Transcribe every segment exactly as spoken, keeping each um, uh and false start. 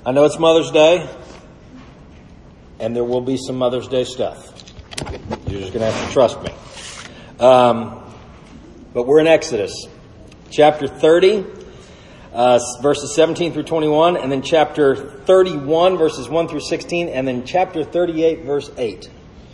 I know it's Mother's Day, and there will be some Mother's Day stuff. You're just going to have to trust me. Um, but we're in Exodus, chapter thirty, uh, verses seventeen through twenty-one, and then chapter thirty-one, verses one through sixteen, and then chapter thirty-eight, verse eight.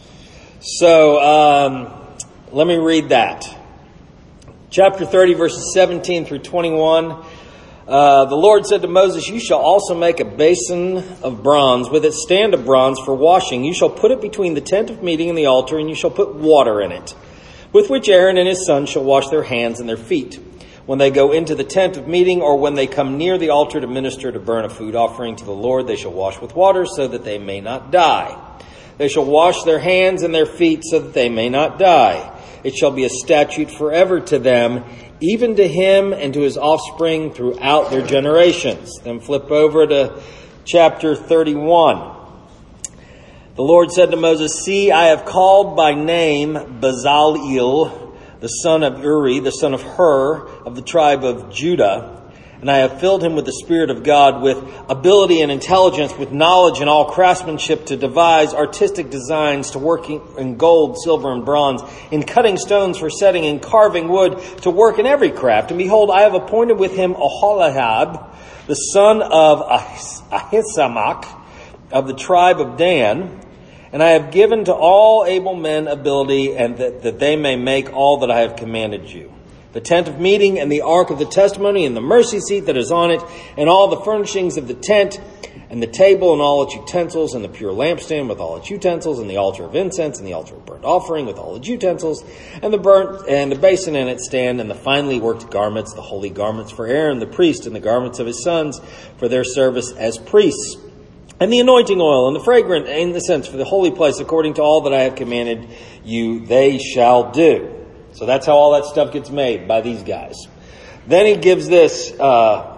So um, let me read that. Chapter thirty, verses seventeen through twenty-one. Uh, the Lord said to Moses, "You shall also make a basin of bronze with its stand of bronze for washing. You shall put it between the tent of meeting and the altar, and you shall put water in it, with which Aaron and his sons shall wash their hands and their feet when they go into the tent of meeting, or when they come near the altar to minister to burn a food offering to the Lord. They shall wash with water so that they may not die. They shall wash their hands and their feet so that they may not die. It shall be a statute forever to them, even to him and to his offspring throughout their generations." Then flip over to chapter thirty-one. The Lord said to Moses, "See, I have called by name Bezaleel, the son of Uri, the son of Hur, of the tribe of Judah. And I have filled him with the Spirit of God, with ability and intelligence, with knowledge and all craftsmanship, to devise artistic designs, to work in gold, silver, and bronze, in cutting stones for setting, in carving wood, to work in every craft. And behold, I have appointed with him Aholihab, the son of Ahisamach, of the tribe of Dan. And I have given to all able men ability, and that, that they may make all that I have commanded you. The tent of meeting and the ark of the testimony and the mercy seat that is on it, and all the furnishings of the tent, and the table and all its utensils, and the pure lampstand with all its utensils, and the altar of incense and the altar of burnt offering with all its utensils, and the burnt and the basin and its stand, and the finely worked garments, the holy garments for Aaron the priest, and the garments of his sons for their service as priests, and the anointing oil and the fragrant incense for the holy place, according to all that I have commanded you, they shall do." So that's how all that stuff gets made by these guys. Then he gives this, uh,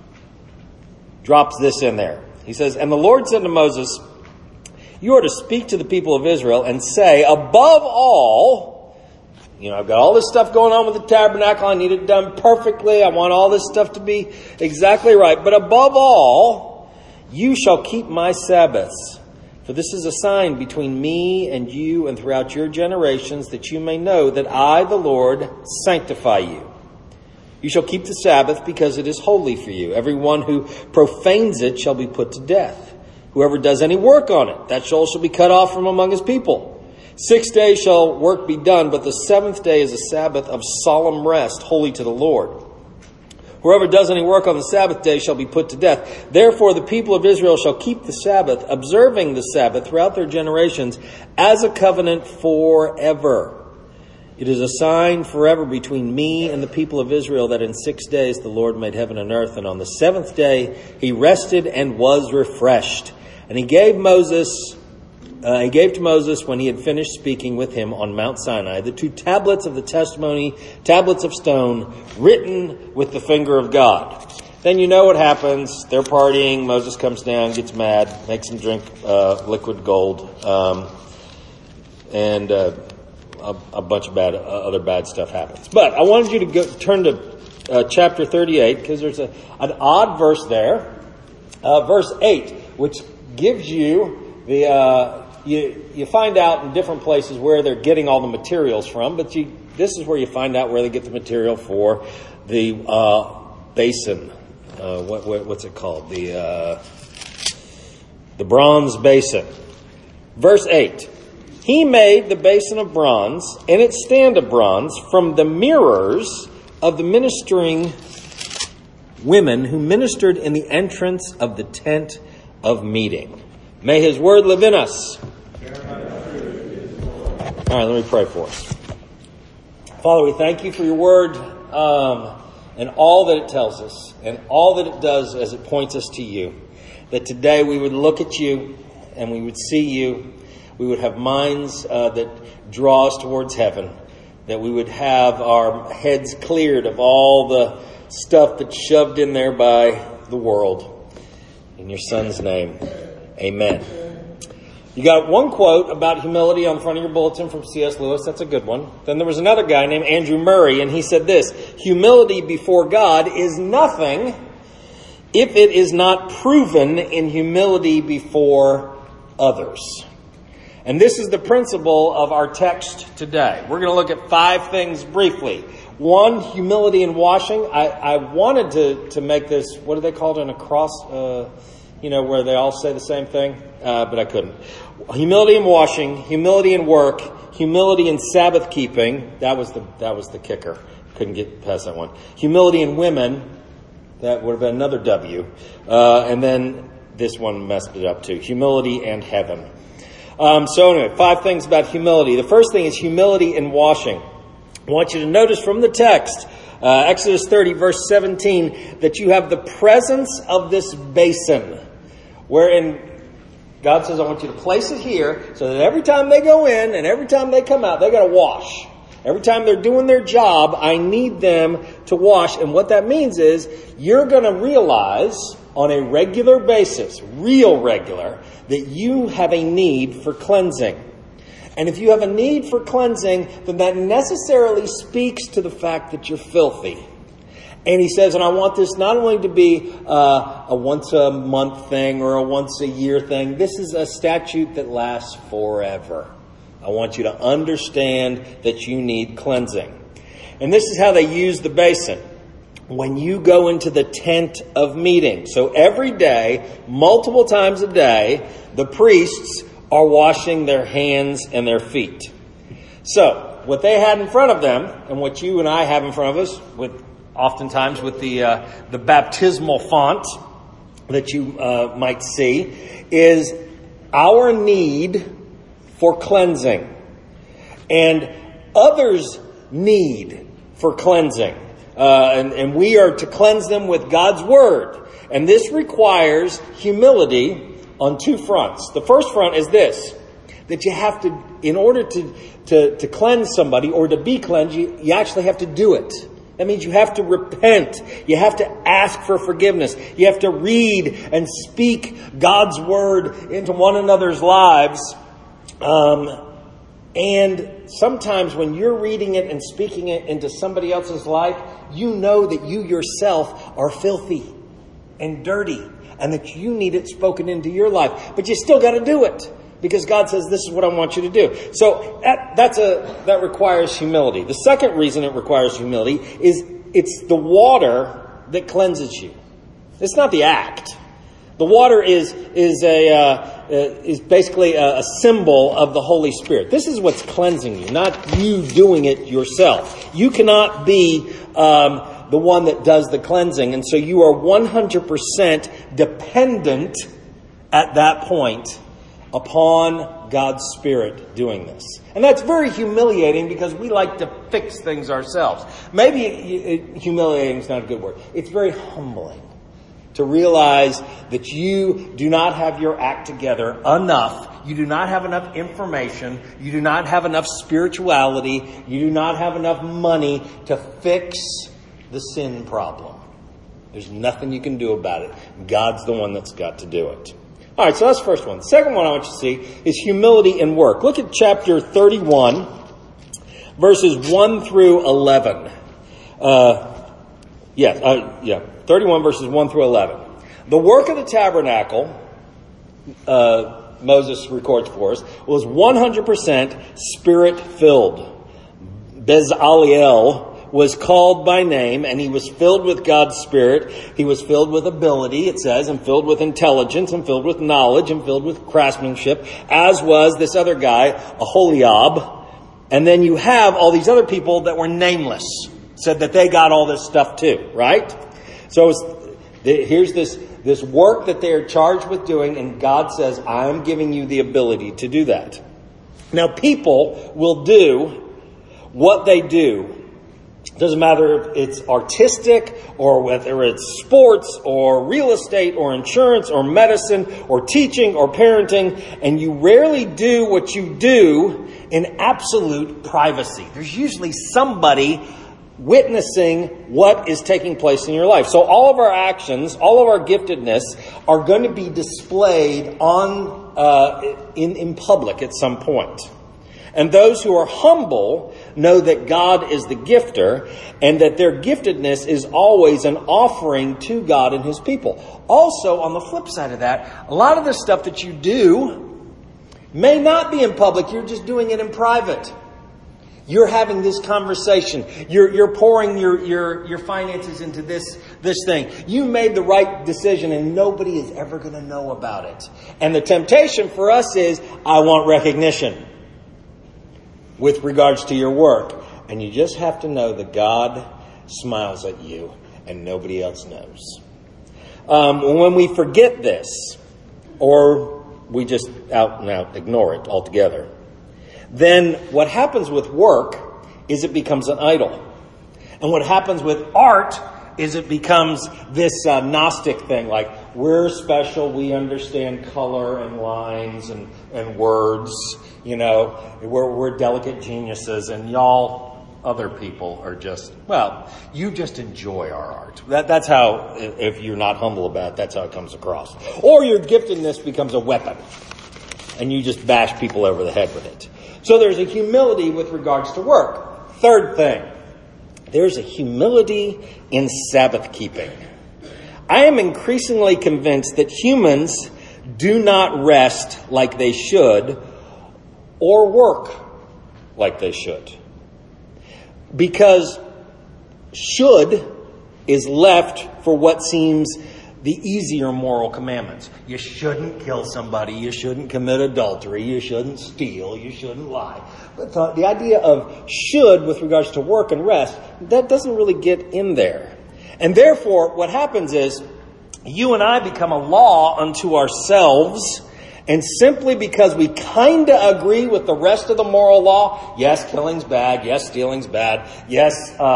drops this in there. He says, "And the Lord said to Moses, you are to speak to the people of Israel and say, above all," you know, I've got all this stuff going on with the tabernacle. I need it done perfectly. I want all this stuff to be exactly right. "But above all, you shall keep my Sabbaths. For this is a sign between me and you and throughout your generations, that you may know that I, the Lord, sanctify you. You shall keep the Sabbath because it is holy for you. Everyone who profanes it shall be put to death. Whoever does any work on it, that soul shall be cut off from among his people. Six days shall work be done, but the seventh day is a Sabbath of solemn rest, holy to the Lord. Whoever does any work on the Sabbath day shall be put to death. Therefore the people of Israel shall keep the Sabbath, observing the Sabbath throughout their generations as a covenant forever. It is a sign forever between me and the people of Israel, that in six days the Lord made heaven and earth, and on the seventh day he rested and was refreshed. And he gave Moses... Uh, he gave to Moses, when he had finished speaking with him on Mount Sinai, the two tablets of the testimony, tablets of stone, written with the finger of God. Then you know what happens. They're partying. Moses comes down, gets mad, makes them drink uh, liquid gold, um, and uh, a, a bunch of bad uh, other bad stuff happens. But I wanted you to go, turn to uh, chapter thirty-eight, because there's a, an odd verse there, uh, verse eight, which gives you the... Uh, You you find out in different places where they're getting all the materials from, but you, this is where you find out where they get the material for the uh, basin. Uh, what, what what's it called? The uh, the bronze basin. Verse eight. "He made the basin of bronze and its stand of bronze from the mirrors of the ministering women who ministered in the entrance of the tent of meeting." May his word live in us. All right, let me pray for us. Father, we thank you for your word um, and all that it tells us and all that it does as it points us to you. That today we would look at you and we would see you. We would have minds uh, that draw us towards heaven. That we would have our heads cleared of all the stuff that's shoved in there by the world. In your Son's name, amen. You got one quote about humility on the front of your bulletin from C S Lewis. That's a good one. Then there was another guy named Andrew Murray, and he said this: "Humility before God is nothing if it is not proven in humility before others. And this is the principle of our text today. We're going to look at five things briefly. One, humility in washing. I, I wanted to, to make this, what do they call it, an across, uh, you know, where they all say the same thing, uh, but I couldn't. Humility in washing, humility in work, humility in Sabbath keeping. That was the that was the kicker. Couldn't get past that one. Humility in women. That would have been another W. Uh, and then this one messed it up too. Humility and heaven. Um, so anyway, five things about humility. The first thing is humility in washing. I want you to notice from the text, uh, Exodus thirty, verse seventeen, that you have the presence of this basin, wherein God says, I want you to place it here so that every time they go in and every time they come out, they got to wash. Every time they're doing their job, I need them to wash. And what that means is you're going to realize on a regular basis, real regular, that you have a need for cleansing. And if you have a need for cleansing, then that necessarily speaks to the fact that you're filthy. And he says, and I want this not only to be uh, a once a month thing or a once a year thing. This is a statute that lasts forever. I want you to understand that you need cleansing. And this is how they use the basin. When you go into the tent of meeting. So every day, multiple times a day, the priests are washing their hands and their feet. So what they had in front of them, and what you and I have in front of us, with oftentimes with the uh, the baptismal font that you uh, might see, is our need for cleansing. And others' need for cleansing. Uh, and, and we are to cleanse them with God's Word. And this requires humility on two fronts. The first front is this, that you have to, in order to, to, to cleanse somebody or to be cleansed, you, you actually have to do it. That means you have to repent. You have to ask for forgiveness. You have to read and speak God's Word into one another's lives. Um, and sometimes when you're reading it and speaking it into somebody else's life, you know that you yourself are filthy and dirty and that you need it spoken into your life. But you still got to do it because God says, this is what I want you to do. So that, that's a, that requires humility. The second reason it requires humility is it's the water that cleanses you. It's not the act. The water is is a uh, is basically a, a symbol of the Holy Spirit. This is what's cleansing you, not you doing it yourself. You cannot be um, the one that does the cleansing, and so you are one hundred percent dependent at that point upon God's Spirit doing this. And that's very humiliating because we like to fix things ourselves. Maybe it, it, humiliating is not a good word. It's very humbling to realize that you do not have your act together enough. You do not have enough information. You do not have enough spirituality. You do not have enough money to fix the sin problem. There's nothing you can do about it. God's the one that's got to do it. All right, so that's the first one. The second one I want you to see is humility in work. Look at chapter thirty-one, verses one through eleven. Uh, yeah, uh, yeah. thirty-one verses one through eleven. The work of the tabernacle, uh, Moses records for us, was one hundred percent Spirit-filled. Bezaleel was called by name, and he was filled with God's Spirit. He was filled with ability, it says, and filled with intelligence, and filled with knowledge, and filled with craftsmanship, as was this other guy, Aholiab. And then you have all these other people that were nameless, said that they got all this stuff too, right? So it's, here's this, this work that they are charged with doing, and God says, I'm giving you the ability to do that. Now, people will do what they do. It doesn't matter if it's artistic or whether it's sports or real estate or insurance or medicine or teaching or parenting, and you rarely do what you do in absolute privacy. There's usually somebody witnessing what is taking place in your life. So all of our actions, all of our giftedness are going to be displayed on uh, in, in public at some point. And those who are humble know that God is the gifter and that their giftedness is always an offering to God and his people. Also, on the flip side of that, a lot of the stuff that you do may not be in public. You're just doing it in private. You're having this conversation. You're, you're pouring your, your, your finances into this, this thing. You made the right decision and nobody is ever going to know about it. And the temptation for us is, I want recognition with regards to your work. And you just have to know that God smiles at you and nobody else knows. Um, when we forget this, or we just out and out ignore it altogether, then what happens with work is it becomes an idol. And what happens with art is it becomes this uh, Gnostic thing, like we're special, we understand color and lines and, and words, you know, we're, we're delicate geniuses, and y'all other people are just, well, you just enjoy our art. That, that's how, if you're not humble about it, that's how it comes across. Or your giftedness becomes a weapon, and you just bash people over the head with it. So there's a humility with regards to work. Third thing, there's a humility in Sabbath keeping. I am increasingly convinced that humans do not rest like they should or work like they should. Because should is left for what seems the easier moral commandments. You shouldn't kill somebody. You shouldn't commit adultery. You shouldn't steal. You shouldn't lie. But the, the idea of should with regards to work and rest, that doesn't really get in there. And therefore, what happens is you and I become a law unto ourselves. And simply because we kind of agree with the rest of the moral law, yes, killing's bad. Yes, stealing's bad. Yes,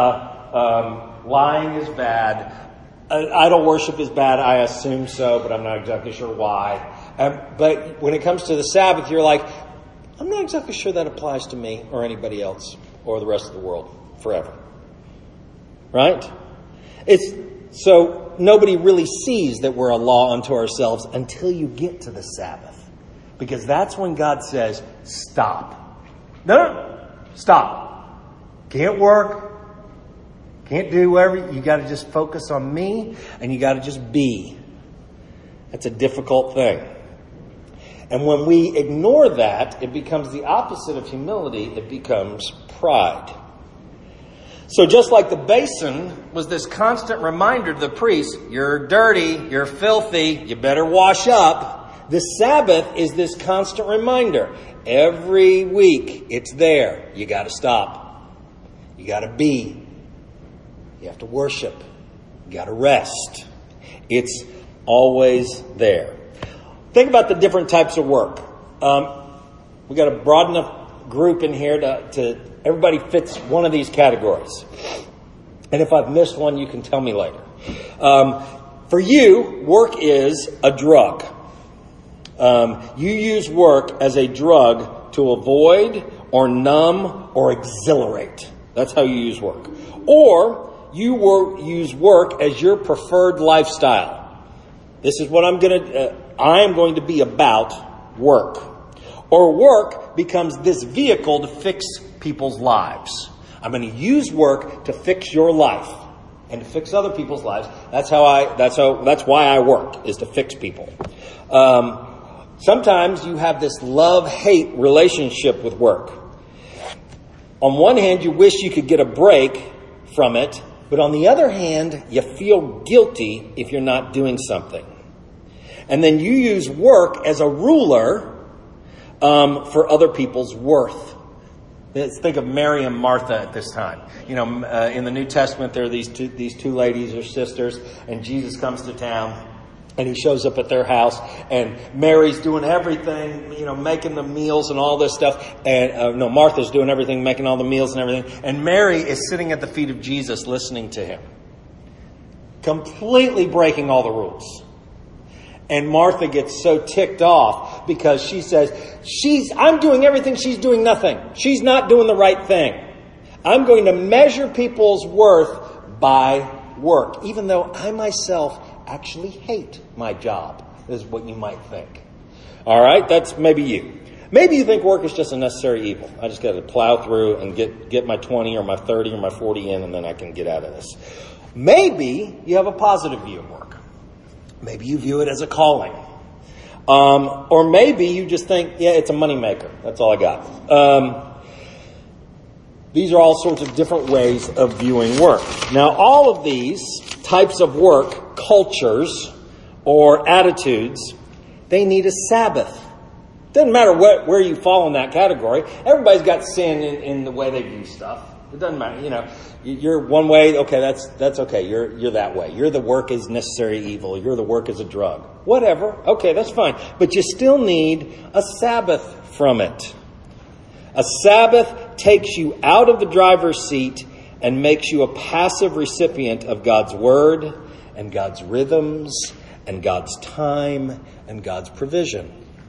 uh, um, lying is bad. Idol worship is bad, I assume so, but I'm not exactly sure why. Um, but when it comes to the Sabbath, you're like, I'm not exactly sure that applies to me or anybody else or the rest of the world forever. Right? It's so nobody really sees that we're a law unto ourselves until you get to the Sabbath. Because that's when God says, stop. No, no, stop. Can't work. Can't do whatever. You got to just focus on me, and you got to just be. That's a difficult thing. And when we ignore that, it becomes the opposite of humility. It becomes pride. So just like the basin was this constant reminder to the priest, you're dirty, you're filthy, you better wash up. The Sabbath is this constant reminder. Every week it's there. You got to stop. You got to be. You have to worship. You got to rest. It's always there. Think about the different types of work. Um, we got a broad enough group in here to, to everybody fits one of these categories. And if I've missed one, you can tell me later. Um, for you, work is a drug. Um, you use work as a drug to avoid or numb or exhilarate. That's how you use work. Or you work, use work as your preferred lifestyle. This is what I'm going to, uh, I am going to be about work. Or work becomes this vehicle to fix people's lives. I'm going to use work to fix your life and to fix other people's lives. That's how I, that's how, that's why I work, is to fix people. Um, sometimes you have this love-hate relationship with work. On one hand, you wish you could get a break from it. But on the other hand, you feel guilty if you're not doing something. And then you use work as a ruler um, for other people's worth. Let's think of Mary and Martha at this time. You know, uh, in the New Testament, there are these two, these two ladies or sisters, and Jesus comes to town. And he shows up at their house, and Mary's doing everything, you know, making the meals and all this stuff. And uh, no, Martha's doing everything, making all the meals and everything. And Mary is sitting at the feet of Jesus listening to him. Completely breaking all the rules. And Martha gets so ticked off because she says, "She's, I'm doing everything, she's doing nothing. She's not doing the right thing. I'm going to measure people's worth by work, even though I myself actually hate my job," is what you might think. All right, that's maybe you. Maybe you think work is just a necessary evil. I just got to plow through and get, get my twenty or my thirty or my forty in, and then I can get out of this. Maybe you have a positive view of work. Maybe you view it as a calling. Um, or maybe you just think, yeah, it's a moneymaker. That's all I got. Um, these are all sorts of different ways of viewing work. Now, all of these types of work, cultures, or attitudes, they need a Sabbath. Doesn't matter what, where you fall in that category. Everybody's got sin in, in the way they view stuff. It doesn't matter. You know, you're one way. Okay, that's that's okay. You're you're that way. You're the work is necessary evil. You're the work is a drug. Whatever. Okay, that's fine. But you still need a Sabbath from it. A Sabbath takes you out of the driver's seat and makes you a passive recipient of God's word and God's rhythms and God's time and God's provision.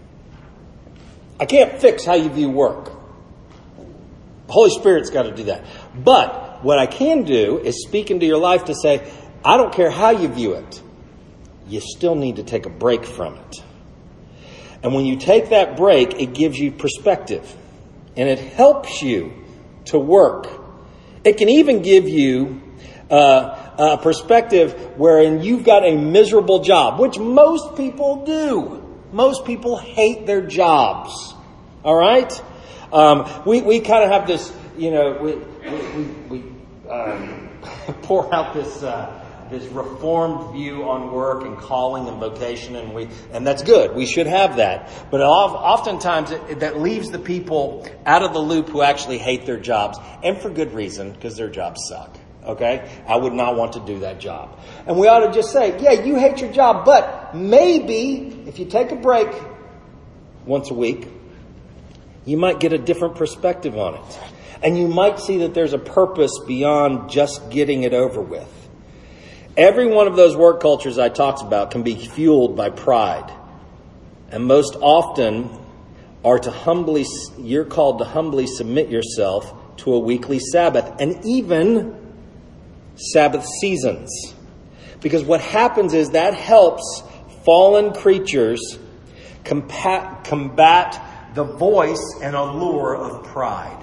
I can't fix how you view work. The Holy Spirit's got to do that. But what I can do is speak into your life to say, I don't care how you view it. You still need to take a break from it. And when you take that break, it gives you perspective. And it helps you to work. It can even give you uh, a perspective wherein you've got a miserable job, which most people do. Most people hate their jobs. All right? Um, we, we kind of have this, you know, we, we, we um, pour out this, uh, this reformed view on work and calling and vocation, and we, and that's good. We should have that. But oftentimes it, that leaves the people out of the loop who actually hate their jobs, and for good reason, because their jobs suck. Okay? I would not want to do that job. And we ought to just say, yeah, you hate your job, but maybe if you take a break once a week, you might get a different perspective on it. And you might see that there's a purpose beyond just getting it over with. Every one of those work cultures I talked about can be fueled by pride. And most often are to humbly, you're called to humbly submit yourself to a weekly Sabbath and even Sabbath seasons. Because what happens is that helps fallen creatures combat, combat the voice and allure of pride.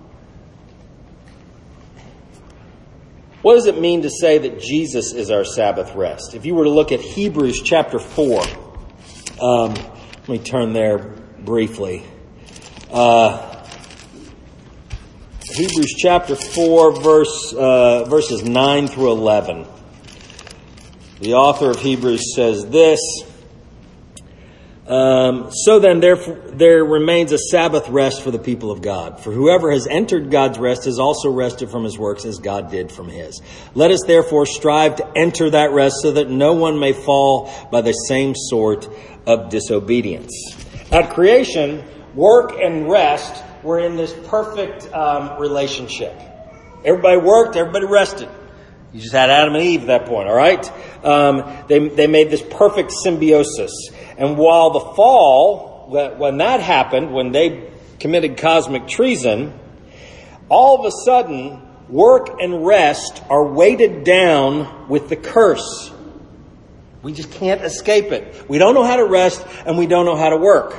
What does it mean to say that Jesus is our Sabbath rest? If you were to look at Hebrews chapter four, um, let me turn there briefly. Uh, Hebrews chapter four, verse uh, verses nine through eleven. The author of Hebrews says this. Um, so then there, there remains a Sabbath rest for the people of God. For whoever has entered God's rest has also rested from his works as God did from his. Let us therefore strive to enter that rest so that no one may fall by the same sort of disobedience. At creation, work and rest were in this perfect um, relationship. Everybody worked, everybody rested. You just had Adam and Eve at that point, all right? Um, they, they made this perfect symbiosis. And while the fall, when that happened, when they committed cosmic treason, all of a sudden, work and rest are weighted down with the curse. We just can't escape it. We don't know how to rest, and we don't know how to work.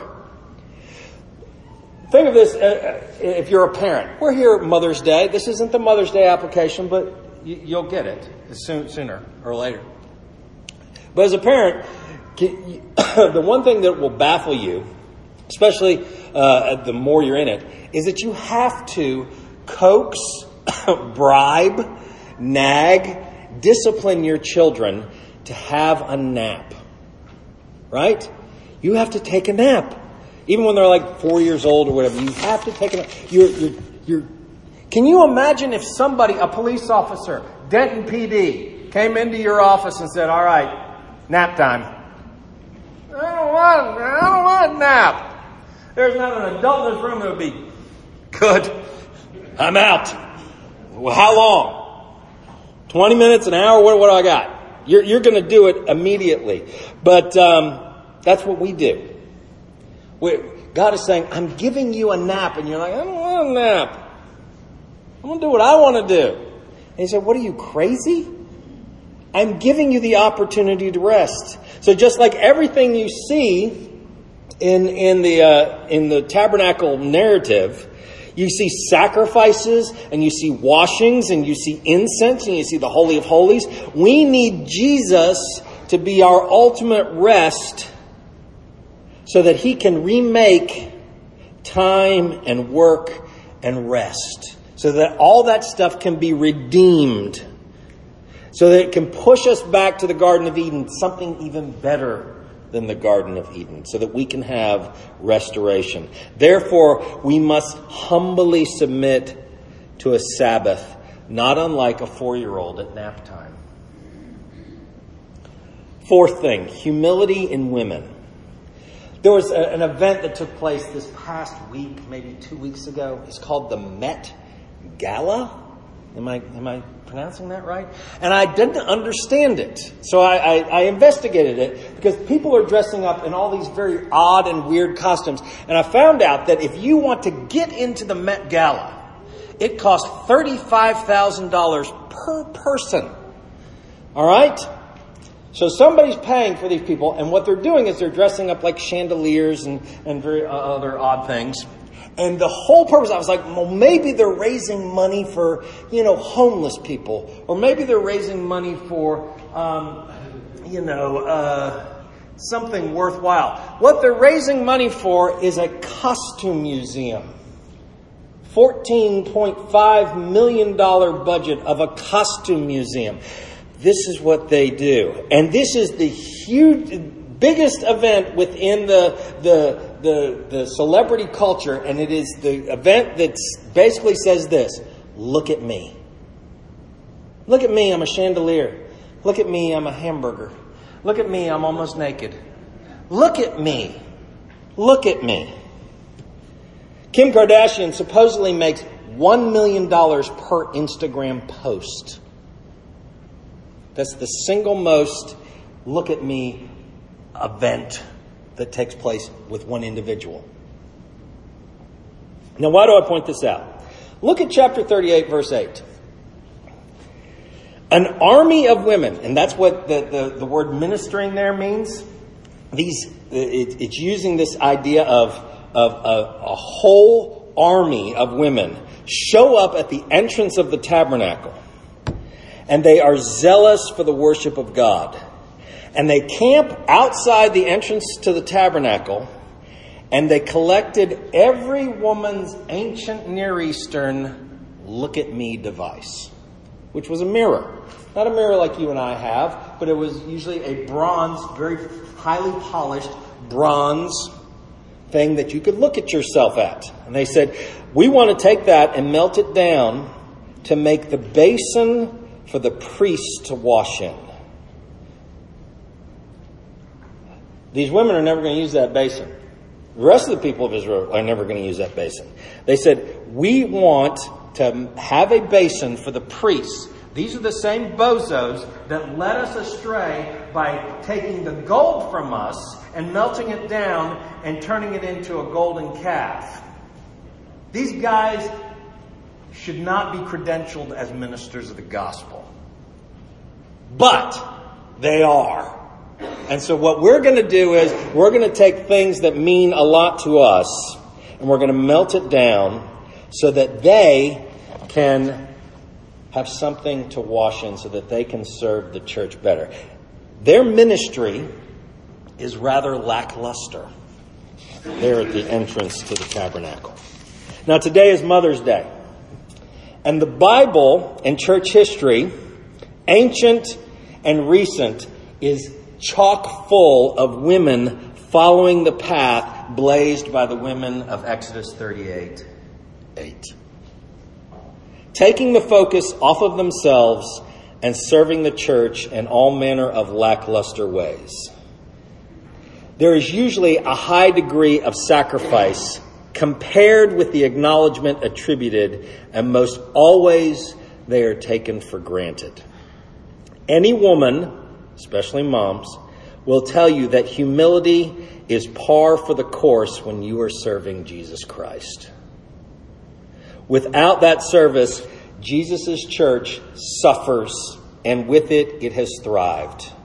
Think of this, uh, if you're a parent. We're here at Mother's Day. This isn't the Mother's Day application, but you, you'll get it soon, sooner or later. But as a parent, the one thing that will baffle you, especially uh, the more you're in it, is that you have to coax, bribe, nag, discipline your children to have a nap. Right? You have to take a nap. Even when they're like four years old or whatever, you have to take a nap. You're, you're, you're, can you imagine if somebody, a police officer, Denton P D, came into your office and said, all right, nap time. I don't want, I don't want a nap. There's not an adult in this room that would be, good, I'm out. Well, how long? twenty minutes, an hour, what, what do I got? You're, you're going to do it immediately. But um, that's what we do. We, God is saying, I'm giving you a nap. And you're like, I don't want a nap. I'm going to do what I want to do. And he said, what are you, crazy? I'm giving you the opportunity to rest. So just like everything you see In in the uh, in the tabernacle narrative, you see sacrifices and you see washings and you see incense and you see the Holy of Holies. We need Jesus to be our ultimate rest so that he can remake time and work and rest. So that all that stuff can be redeemed. So that it can push us back to the Garden of Eden, something even better than the Garden of Eden, so that we can have restoration. Therefore, we must humbly submit to a Sabbath, not unlike a four-year-old at nap time. Fourth thing, humility in women. There was a, an event that took place this past week, maybe two weeks ago. It's called the Met Gala. Am I am I pronouncing that right? And I didn't understand it. So I, I, I investigated it because people are dressing up in all these very odd and weird costumes. And I found out that if you want to get into the Met Gala, it costs thirty-five thousand dollars per person. All right? So somebody's paying for these people. And what they're doing is they're dressing up like chandeliers and, and very uh, other odd things. And the whole purpose, I was like, well, maybe they're raising money for, you know, homeless people. Or maybe they're raising money for, um, you know, uh, something worthwhile. What they're raising money for is a costume museum. fourteen point five million dollars budget of a costume museum. This is what they do. And this is the huge, biggest event within the, the, the, the celebrity culture. And it is the event that basically says this: look at me. Look at me, I'm a chandelier. Look at me, I'm a hamburger. Look at me, I'm almost naked. Look at me. Look at me. Kim Kardashian supposedly makes one million dollars per Instagram post. That's the single most look at me event that takes place with one individual. Now, why do I point this out? Look at chapter thirty-eight, verse eight. An army of women, and that's what the, the, the word ministering there means. These it, it's using this idea of, of a, a whole army of women show up at the entrance of the tabernacle. And they are zealous for the worship of God. And they camp outside the entrance to the tabernacle. And they collected every woman's ancient Near Eastern look at me device, which was a mirror. Not a mirror like you and I have, but it was usually a bronze, very highly polished bronze thing that you could look at yourself at. And they said, we want to take that and melt it down to make the basin for the priests to wash in. These women are never going to use that basin. The rest of the people of Israel are never going to use that basin. They said, we want to have a basin for the priests. These are the same bozos that led us astray by taking the gold from us and melting it down and turning it into a golden calf. These guys should not be credentialed as ministers of the gospel. But they are. And so what we're going to do is we're going to take things that mean a lot to us and we're going to melt it down so that they can have something to wash in, so that they can serve the church better. Their ministry is rather lackluster there at the entrance to the tabernacle. Now today is Mother's Day. And the Bible and church history, ancient and recent, is chock full of women following the path blazed by the women of Exodus thirty-eight eight. Taking the focus off of themselves and serving the church in all manner of lackluster ways. There is usually a high degree of sacrifice compared with the acknowledgement attributed, and most always they are taken for granted. Any woman, especially moms, will tell you that humility is par for the course when you are serving Jesus Christ. Without that service, Jesus' church suffers, and with it, it has thrived.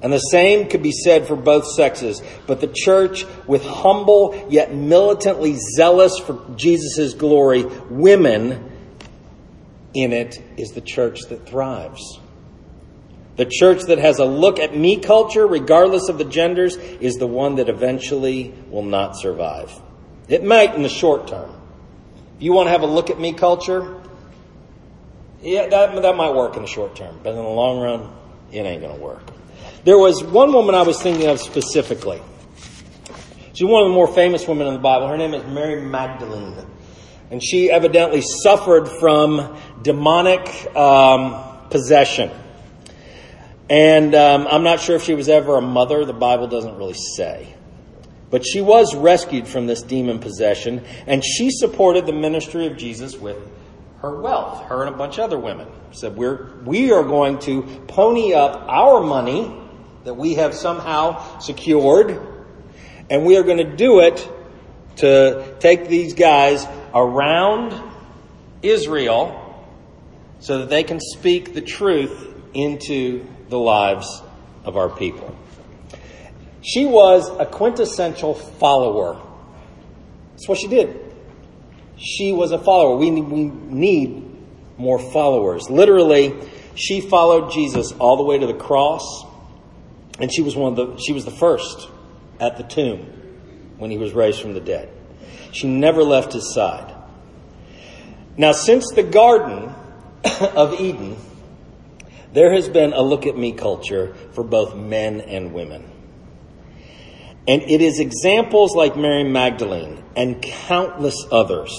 And the same could be said for both sexes. But the church, with humble yet militantly zealous for Jesus' glory women in it, is the church that thrives. The church that has a look at me culture, regardless of the genders, is the one that eventually will not survive. It might in the short term. If you want to have a look at me culture, yeah, that, that might work in the short term. But in the long run, it ain't going to work. There was one woman I was thinking of specifically. She's one of the more famous women in the Bible. Her name is Mary Magdalene. And she evidently suffered from demonic um, possession. And um, I'm not sure if she was ever a mother. The Bible doesn't really say. But she was rescued from this demon possession. And she supported the ministry of Jesus with her wealth. Her and a bunch of other women said, We're, we are going to pony up our money that we have somehow secured, and we are going to do it to take these guys around Israel so that they can speak the truth into the lives of our people. She was a quintessential follower. That's what she did. She was a follower. We need, we need more followers. Literally, she followed Jesus all the way to the cross. And she was one of the she was the first at the tomb when he was raised from the dead. She never left his side. Now, since the Garden of Eden, there has been a look at me culture for both men and women. And it is examples like Mary Magdalene and countless others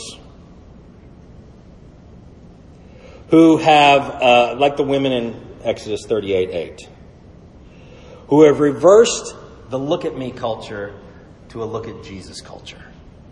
who have, uh, like the women in Exodus thirty-eight eight, who have reversed the look at me culture to a look at Jesus culture.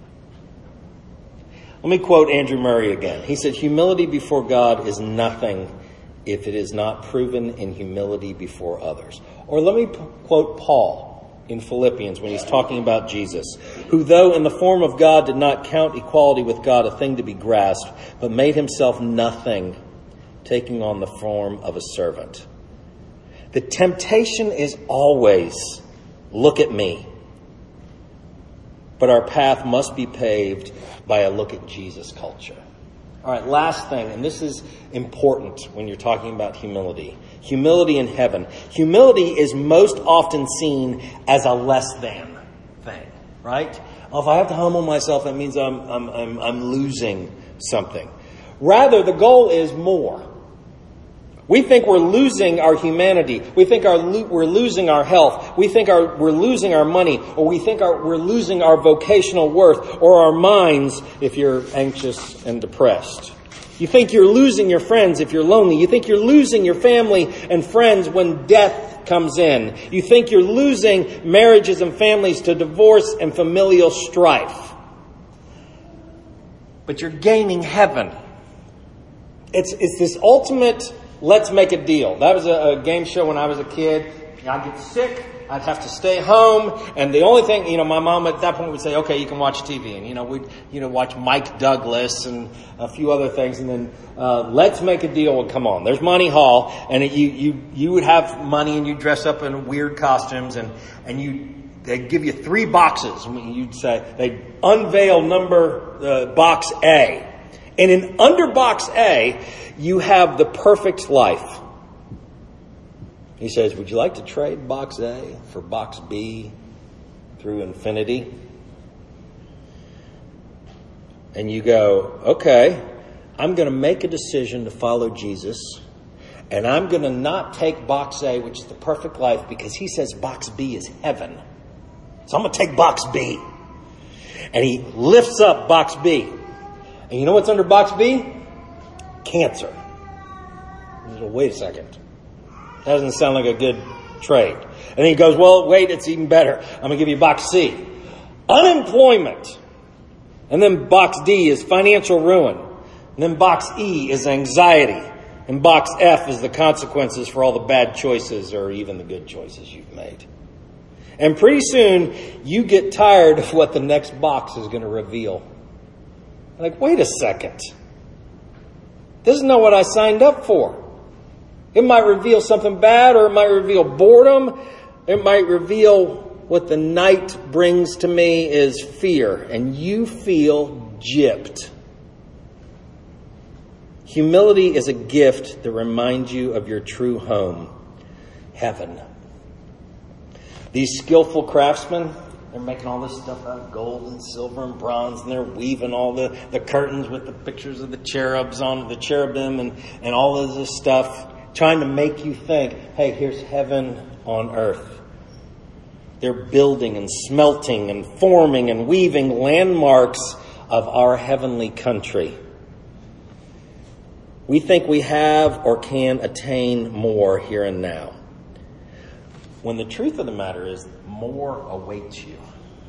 Let me quote Andrew Murray again. He said, humility before God is nothing if it is not proven in humility before others. Or let me p- quote Paul in Philippians when he's talking about Jesus, who though in the form of God did not count equality with God a thing to be grasped, but made himself nothing, taking on the form of a servant. The temptation is always, look at me. But our path must be paved by a look at Jesus culture. All right, last thing, and this is important when you're talking about humility. Humility in heaven. Humility is most often seen as a less than thing, right? Well, if I have to humble myself, that means I'm, I'm, I'm, I'm losing something. Rather, the goal is more. We think we're losing our humanity. We think our lo- we're losing our health. We think our, we're losing our money. Or we think our, we're losing our vocational worth. Or our minds if you're anxious and depressed. You think you're losing your friends if you're lonely. You think you're losing your family and friends when death comes in. You think you're losing marriages and families to divorce and familial strife. But you're gaining heaven. It's, it's this ultimate... Let's make a deal. That was a, a game show when I was a kid. I'd get sick. I'd have to stay home. And the only thing, you know, my mom at that point would say, okay, you can watch T V. And, you know, we'd, you know, watch Mike Douglas and a few other things. And then, uh, Let's Make a Deal would come on. There's Money Hall. And it, you, you, you would have money and you'd dress up in weird costumes and, and you, they'd give you three boxes. I mean, you'd say, they'd unveil number, uh, box A. And in under box A, you have the perfect life. He says, would you like to trade box A for box B through infinity? And you go, okay, I'm going to make a decision to follow Jesus. And I'm going to not take box A, which is the perfect life, because he says box B is heaven. So I'm going to take box B. And he lifts up box B. And you know what's under box B? Cancer. Wait a second. That doesn't sound like a good trade. And then he goes, well, wait, it's even better. I'm going to give you box C. Unemployment. And then box D is financial ruin. And then box E is anxiety. And box F is the consequences for all the bad choices or even the good choices you've made. And pretty soon you get tired of what the next box is going to reveal. Like, wait a second. This is not what I signed up for. It might reveal something bad or it might reveal boredom. It might reveal what the night brings to me is fear, and you feel gypped. Humility is a gift that reminds you of your true home, heaven. These skillful craftsmen, they're making all this stuff out of gold and silver and bronze, and they're weaving all the, the curtains with the pictures of the cherubs on the cherubim and, and all of this stuff, trying to make you think, hey, here's heaven on earth. They're building and smelting and forming and weaving landmarks of our heavenly country. We think we have or can attain more here and now, when the truth of the matter is more awaits you.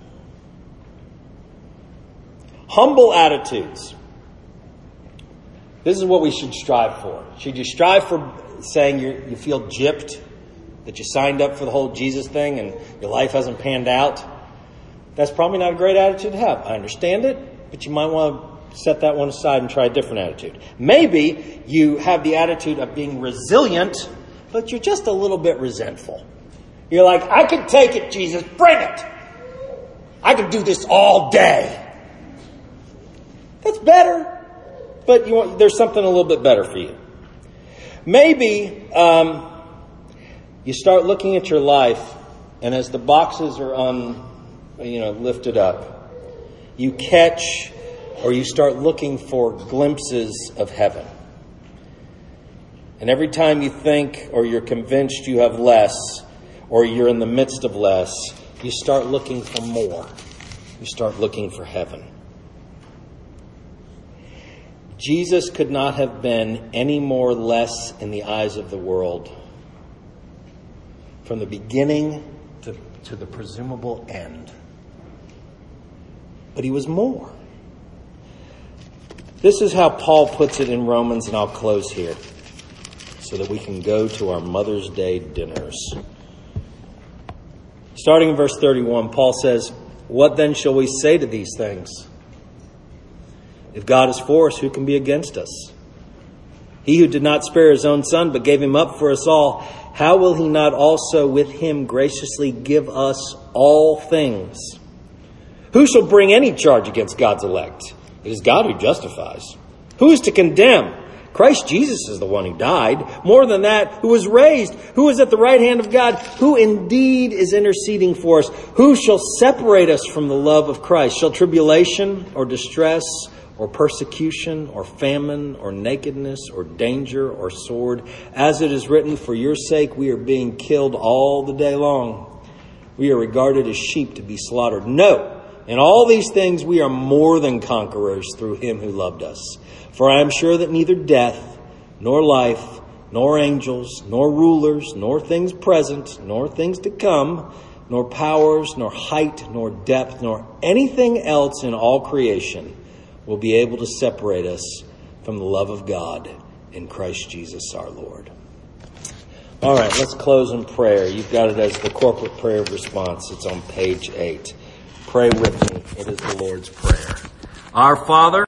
Humble attitudes. This is what we should strive for. Should you strive for saying you you feel gypped, that you signed up for the whole Jesus thing and your life hasn't panned out? That's probably not a great attitude to have. I understand it, but you might want to set that one aside and try a different attitude. Maybe you have the attitude of being resilient, but you're just a little bit resentful. You're like, I can take it, Jesus. Bring it. I can do this all day. That's better. But you want, there's something a little bit better for you. Maybe um, you start looking at your life, and as the boxes are un, you know, lifted up, you catch or you start looking for glimpses of heaven. And every time you think or you're convinced you have less, or you're in the midst of less, you start looking for more. You start looking for heaven. Jesus could not have been any more less in the eyes of the world, from the beginning to, to the presumable end. But he was more. This is how Paul puts it in Romans, and I'll close here so that we can go to our Mother's Day dinners. Starting in verse thirty-one, Paul says, "What then shall we say to these things? If God is for us, who can be against us? He who did not spare his own son, but gave him up for us all, how will he not also with him graciously give us all things? Who shall bring any charge against God's elect? It is God who justifies. Who is to condemn? Christ Jesus is the one who died. More than that, who was raised, who is at the right hand of God, who indeed is interceding for us. Who shall separate us from the love of Christ? Shall tribulation or distress or persecution or famine or nakedness or danger or sword? As it is written, for your sake we are being killed all the day long. We are regarded as sheep to be slaughtered. No! In all these things we are more than conquerors through him who loved us. For I am sure that neither death, nor life, nor angels, nor rulers, nor things present, nor things to come, nor powers, nor height, nor depth, nor anything else in all creation will be able to separate us from the love of God in Christ Jesus our Lord." All right, let's close in prayer. You've got it as the corporate prayer of response. It's on page eight. Pray with me. It is the Lord's Prayer. Our Father,